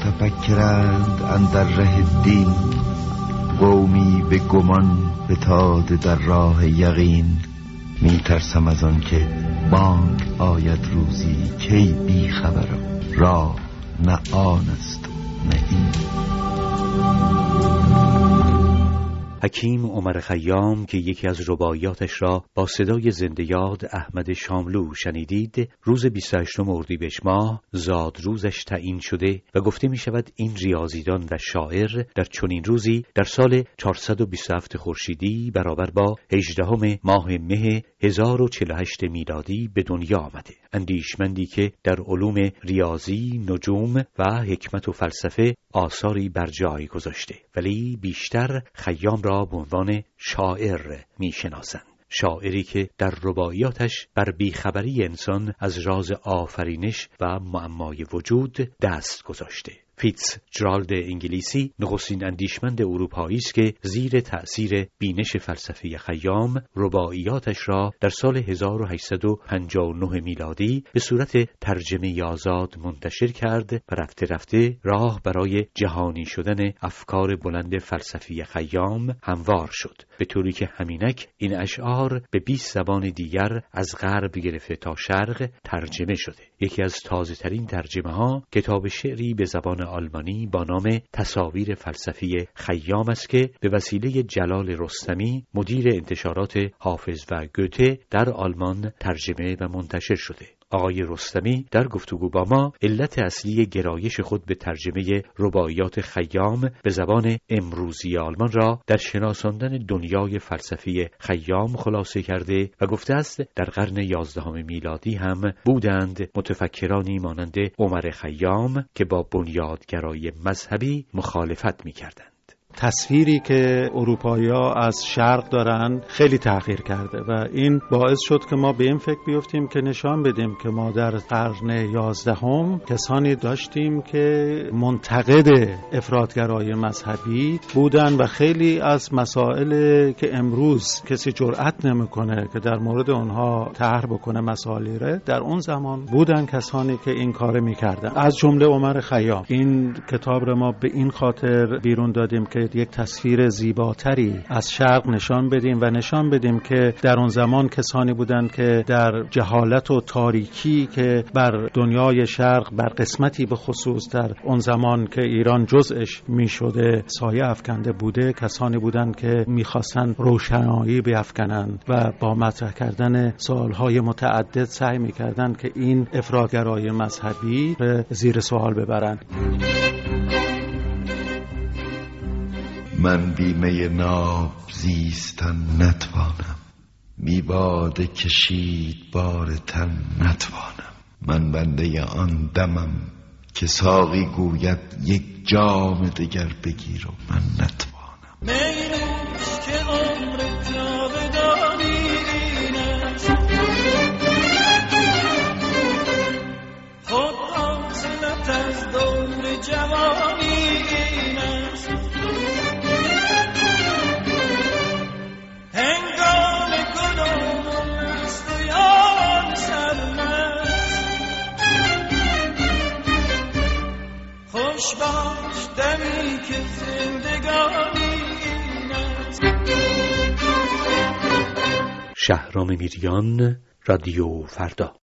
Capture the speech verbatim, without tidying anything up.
متفکرند اندر ره دین، قومی به گمان فتاده در راه یقین. می ترسم از آن که بانگ آید روزی کی بی خبرم، راه نه آن است و نه این. حکیم عمر خیام که یکی از رباعیاتش را با صدای زنده یاد احمد شاملو شنیدید، روز بیست و هشتم اردیبهشت ماه زاد روزش تعیین شده و گفته می شود این ریاضیدان و شاعر در چنین روزی در سال چهارصد و بیست و هفت خورشیدی برابر با هجدهم ماه مه هزار و چهل و هشت میلادی به دنیا آمده. اندیشمندی که در علوم ریاضی، نجوم و حکمت و فلسفه آثاری بر جای گذاشته، ولی بیشتر خیام را به عنوان شاعر میشناسند. شاعری که در رباعیاتش بر بیخبری انسان از راز آفرینش و معمای وجود دست گذاشته. فیتز جرالد انگلیسی نخستین اندیشمند اروپایی است که زیر تأثیر بینش فلسفی خیام رباعیاتش را در سال هزار و هشتصد و پنجاه و نه میلادی به صورت ترجمه آزاد منتشر کرد و رفته رفته راه برای جهانی شدن افکار بلند فلسفی خیام هموار شد، به طوری که همینک این اشعار به بیست زبان دیگر از غرب گرفته تا شرق ترجمه شده. یکی از تازه ترین ترجمه ها کتاب شعری به زبان آلمانی با نام تصاویر فلسفی خیام است که به وسیله جلال رستمی مدیر انتشارات حافظ و گوته در آلمان ترجمه و منتشر شده. آقای رستمی در گفتگو با ما علت اصلی گرایش خود به ترجمه رباعیات خیام به زبان امروزی آلمان را در شناساندن دنیای فلسفی خیام خلاصه کرده و گفته است در قرن یازدهم میلادی هم بودند متفکرانی مانند عمر خیام که با بنیادگرای مذهبی مخالفت می‌کردند. تصویری که اروپایی‌ها از شرق دارن خیلی تغییر کرده و این باعث شد که ما به این فکر بیفتیم که نشان بدیم که ما در قرن یازدهم کسانی داشتیم که منتقد افراطگرایی مذهبی بودن و خیلی از مسائل که امروز کسی جرئت نمیکنه که در مورد اونها طرح بکنه مسائلی را، در اون زمان بودن کسانی که این کار میکردن، از جمله عمر خیام. این کتاب را ما به این خاطر بیرون دادیم که یک تصویر زیباتری از شرق نشان بدیم و نشان بدیم که در اون زمان کسانی بودند که در جهالت و تاریکی که بر دنیای شرق بر قسمتی به خصوص در اون زمان که ایران جزءش می شده سایه افکنده بوده، کسانی بودند که میخواستن روشنایی بیفکنند و با مطرح کردن سوالهای متعدد سعی میکردند که این افراطگرایی مذهبی را زیر سوال ببرند. من بیمه ناب زیستن نتوانم، بی باده کشید بار تن نتوانم. من بنده آن دمم که ساقی گوید یک جام دگر بگیر و من نتوانم. مینوش که عمر جاودانی این است، خود حاصلت از دور جوانی این است. خوش باش دمی که زندگانی این است. شهرام میریان، رادیو فردا.